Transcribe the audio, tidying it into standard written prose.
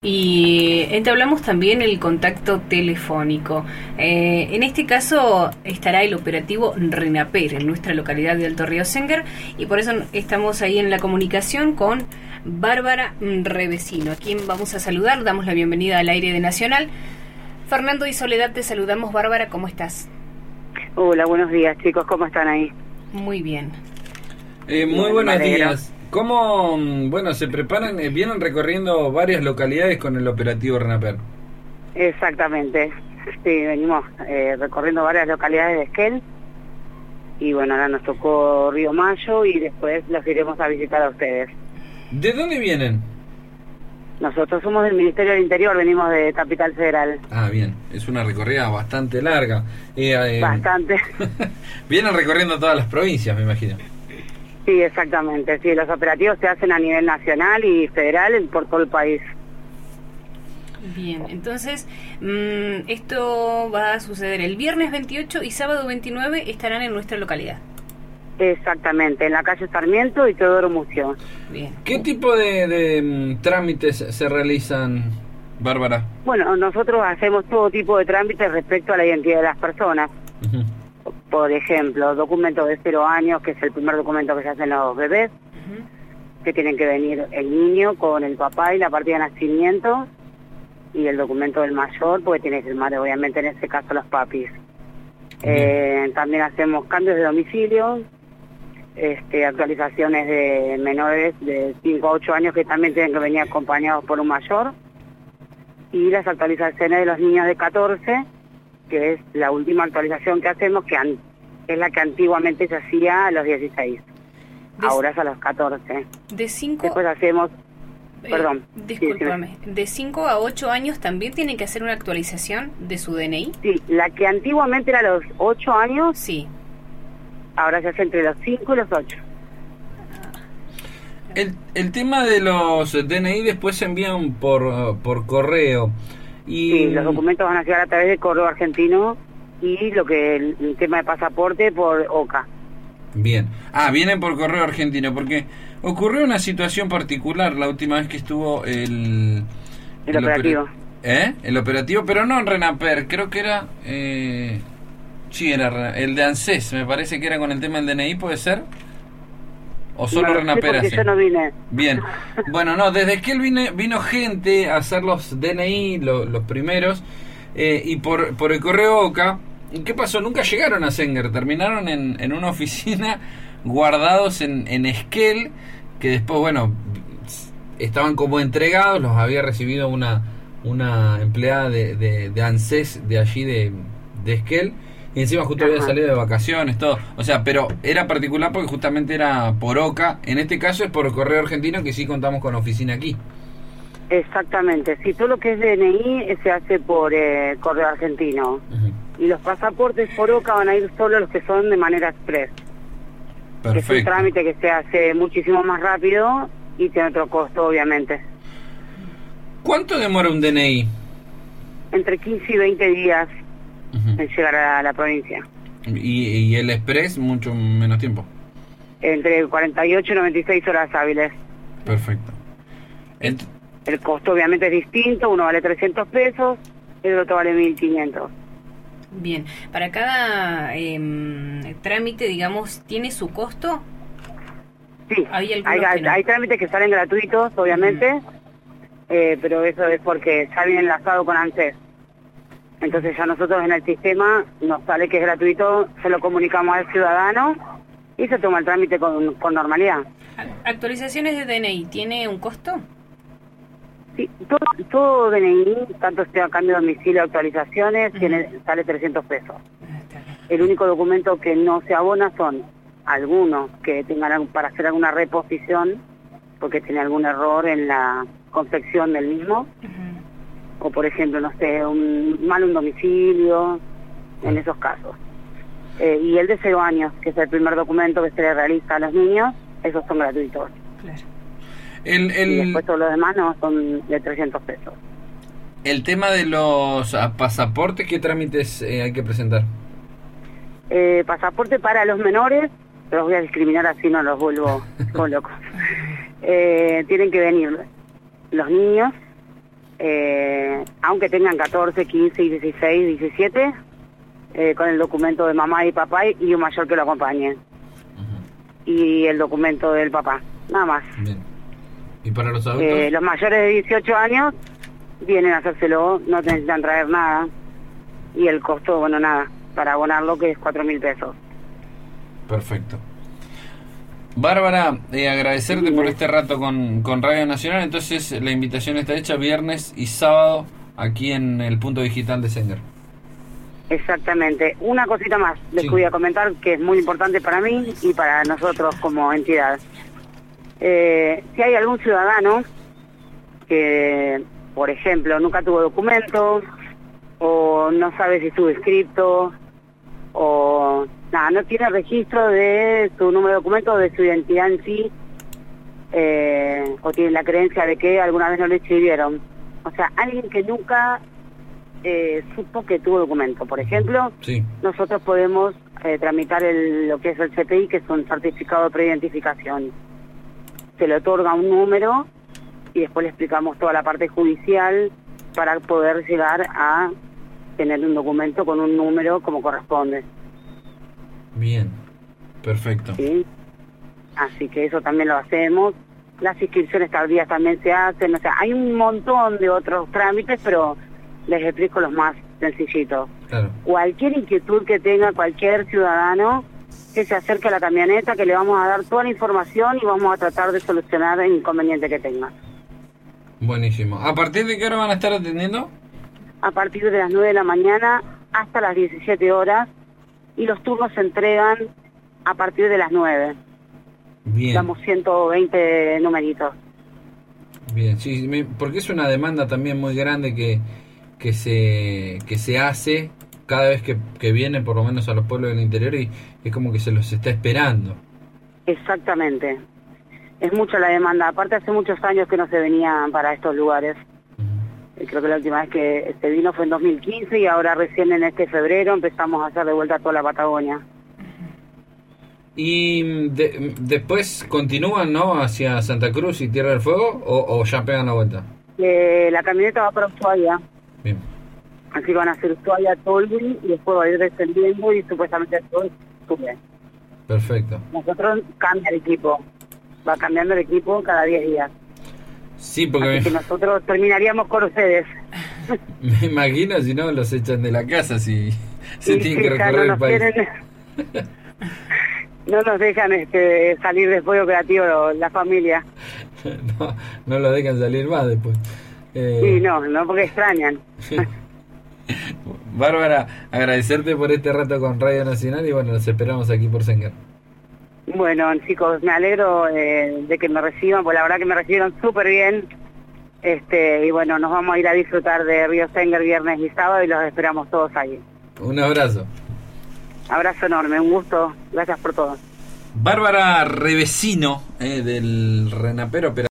Y entablamos también el contacto telefónico. En este caso estará el operativo RENAPER en nuestra localidad de Alto Río Senguer, y por eso estamos ahí en la comunicación con Bárbara Revesino, a quien vamos a saludar. Damos la bienvenida al aire de Nacional. Fernando y Soledad, te saludamos. Bárbara, ¿cómo estás? Hola, buenos días, chicos, ¿cómo están ahí? Muy bien. Muy buenos días. ¿Cómo, se preparan? Vienen recorriendo varias localidades con el operativo RENAPER. Exactamente, sí, venimos recorriendo varias localidades de Esquel, y bueno, ahora nos tocó Río Mayo y después los iremos a visitar a ustedes. ¿De dónde vienen? Nosotros somos del Ministerio del Interior, venimos de Capital Federal. Ah, bien, es una recorrida bastante larga. Bastante. Vienen recorriendo todas las provincias, me imagino. Sí, exactamente, sí, los operativos se hacen a nivel nacional y federal por todo el país. Bien, entonces esto va a suceder el viernes 28 y sábado 29 estarán en nuestra localidad. Exactamente, en la calle Sarmiento y Teodoro Mucio. Bien. ¿Qué tipo de trámites se realizan, Bárbara? Bueno, nosotros hacemos todo tipo de trámites respecto a la identidad de las personas. Uh-huh. Por ejemplo, documentos de 0 años, que es el primer documento que se hacen los bebés, que tienen que venir el niño con el papá y la partida de nacimiento, y el documento del mayor, porque tiene que firmar, obviamente, en este caso, los papis. También hacemos cambios de domicilio, actualizaciones de menores de 5 a 8 años que también tienen que venir acompañados por un mayor, y las actualizaciones de los niños de 14, que es la última actualización que hacemos, que es la que antiguamente se hacía a los 16, ahora es a los 14. De 5... Después hacemos... Perdón. Discúlpame, ¿de 5 a 8 años también tienen que hacer una actualización de su DNI? Sí, la que antiguamente era a los 8 años, sí, ahora se hace entre los 5 y los 8. El tema de los DNI después se envían por correo. Y sí, los documentos van a llegar a través de correo argentino, y el tema de pasaporte por OCA. Bien. Vienen por correo argentino, porque ocurrió una situación particular la última vez que estuvo el operativo. El operativo, pero no en RENAPER, creo que era... sí, era el de ANSES, me parece que era con el tema del DNI, ¿puede ser? ¿O solo no, RENAPER hace? Yo no vine. Bien. Bueno, no, desde que él vino gente a hacer los DNI, los primeros, y por el correo OCA. ¿Qué pasó? Nunca llegaron a Senguer, terminaron en una oficina guardados en Esquel, que después, estaban como entregados, los había recibido una empleada de ANSES de allí de Esquel, y encima justo había salido de vacaciones, todo. O sea, pero era particular porque justamente era por OCA. En este caso es por correo argentino, que sí contamos con oficina aquí. Exactamente, sí, todo lo que es DNI se hace por correo argentino. Uh-huh. Y los pasaportes por OCA van a ir solo los que son de manera express. Perfecto. Que es un trámite que se hace muchísimo más rápido y tiene otro costo, obviamente. ¿Cuánto demora un DNI? Entre 15 y 20 días en llegar a la provincia. ¿Y el express mucho menos tiempo? Entre 48 y 96 horas hábiles. Perfecto. El costo obviamente es distinto, uno vale 300 pesos, el otro vale 1.500. Bien, para cada trámite, digamos, ¿tiene su costo? Sí, hay trámites que salen gratuitos, obviamente, pero eso es porque ya viene enlazado con ANSES. Entonces ya nosotros en el sistema nos sale que es gratuito, se lo comunicamos al ciudadano y se toma el trámite con normalidad. ¿Actualizaciones de DNI tiene un costo? Sí, todo DNI, tanto sea cambio de domicilio, actualizaciones, sale 300 pesos. El único documento que no se abona son algunos que tengan para hacer alguna reposición, porque tiene algún error en la confección del mismo, o por ejemplo, no sé, un domicilio, en esos casos. Y el de 0 años, que es el primer documento que se le realiza a los niños, esos son gratuitos. Claro. Y después todos los demás no, son de 300 pesos. El tema de los pasaportes, ¿qué trámites hay que presentar? Pasaporte para los menores, los voy a discriminar así no los vuelvo locos. Tienen que venir los niños, aunque tengan 14, 15, 16, 17, con el documento de mamá y papá y un mayor que lo acompañe. Y el documento del papá, nada más. Bien. ¿Y para los adultos? Los mayores de 18 años vienen a hacérselo, no necesitan traer nada. Y el costo, bueno, nada, para abonarlo, que es 4.000 pesos. Perfecto. Bárbara, agradecerte por este rato con Radio Nacional. Entonces la invitación está hecha viernes y sábado aquí en el punto digital de Sengar. Exactamente. Una cosita más les voy a comentar que es muy importante para mí y para nosotros como entidad. Si hay algún ciudadano que, por ejemplo, nunca tuvo documentos o no sabe si estuvo inscrito o nada, no tiene registro de su número de documento o de su identidad en sí, o tiene la creencia de que alguna vez no le escribieron. O sea, alguien que nunca supo que tuvo documento, por ejemplo, nosotros podemos tramitar lo que es el CPI, que es un certificado de preidentificación. Se le otorga un número y después le explicamos toda la parte judicial para poder llegar a tener un documento con un número como corresponde. Bien, perfecto. ¿Sí? Así que eso también lo hacemos. Las inscripciones tardías también se hacen. O sea, hay un montón de otros trámites, pero les explico los más sencillitos. Claro. Cualquier inquietud que tenga cualquier ciudadano, que se acerque a la camioneta, que le vamos a dar toda la información y vamos a tratar de solucionar el inconveniente que tenga. Buenísimo. ¿A partir de qué hora van a estar atendiendo? A partir de las 9 de la mañana hasta las 17 horas, y los turnos se entregan a partir de las 9. Bien. Damos 120 numeritos. Bien, sí, porque es una demanda también muy grande que se hace cada vez que vienen por lo menos a los pueblos del interior, y es como que se los está esperando. Exactamente. Es mucha la demanda. Aparte, hace muchos años que no se venía para estos lugares. Creo que la última vez que se vino fue en 2015 y ahora recién en este febrero empezamos a hacer de vuelta toda la Patagonia. Y después continúan, ¿no?, hacia Santa Cruz y Tierra del Fuego, o ya pegan la vuelta. La camioneta va para Ushuaia. Bien. Así que van a hacer Ushuaia, Tolwyn, y después va a ir descendiendo y supuestamente todo sube. Perfecto. Nosotros cambia el equipo. Va cambiando el equipo cada 10 días. Sí, porque así que nosotros terminaríamos con ustedes. Me imagino, si no, los echan de la casa si se tienen que recorrer el país. No nos dejan salir después operativo la familia. No lo dejan salir más después. Sí, no porque extrañan. Bárbara, agradecerte por este rato con Radio Nacional y bueno, nos esperamos aquí por Sengar. Bueno, chicos, me alegro de que me reciban, porque la verdad que me recibieron súper bien. Y bueno, nos vamos a ir a disfrutar de Río Sengar viernes y sábado y los esperamos todos ahí. Un abrazo. Abrazo enorme, un gusto. Gracias por todo. Bárbara Revesino, del Renapero